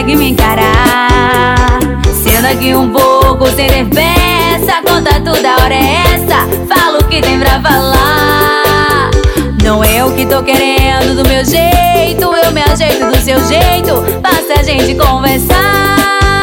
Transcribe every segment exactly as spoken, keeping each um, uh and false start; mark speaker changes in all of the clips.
Speaker 1: consegue me encarar. Sendo aqui um pouco sem ter peça, conta tudo, a hora é essa, fala o que tem pra falar. Não é o que tô querendo do meu jeito, eu me ajeito do seu jeito, basta a gente conversar.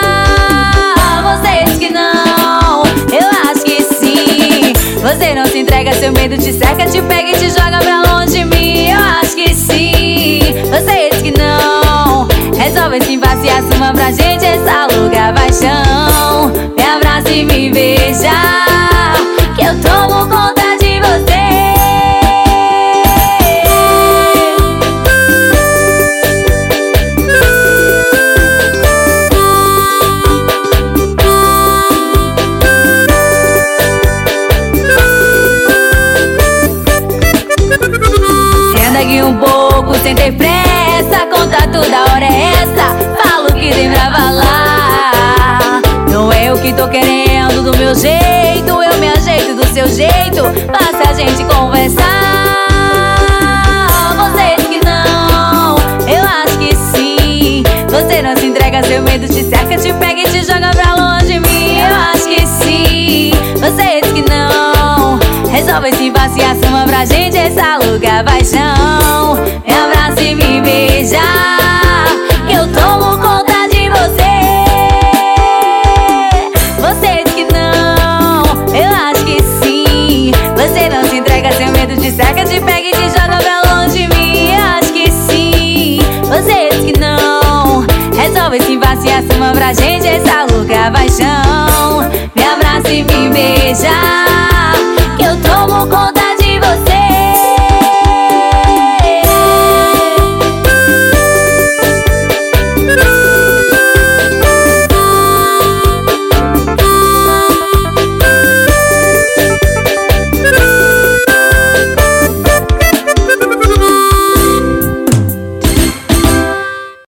Speaker 1: Você diz que não, eu acho que sim. Você não se entrega, seu medo te cerca, te pega e te joga pra longe de mim. Eu acho que sim. Você diz que não, resolve esse impasse e assuma pra gente essa louca paixão. Me abraça e me beija, que eu tomo conta de você. Segue um pouco sem ter pressa, conta tudo, a hora é essa, fala o que tem pra falar. Não é o que tô querendo do meu jeito, eu me ajeito do seu jeito, basta a gente conversar. Você diz que não, eu acho que sim. Você não se entrega, seu medo te cerca, te pega e te joga pra longe de mim. Eu acho que sim. Você diz que não, resolve esse impasse e assuma pra gente essa louca paixão. Me abraça e me beija, que eu tomo conta de você. Você diz que não, eu acho que sim. Você não se entrega, seu medo te cerca, te pega e te joga pra longe de mim. Eu acho que sim. Você diz que não, resolve esse impasse e assuma pra gente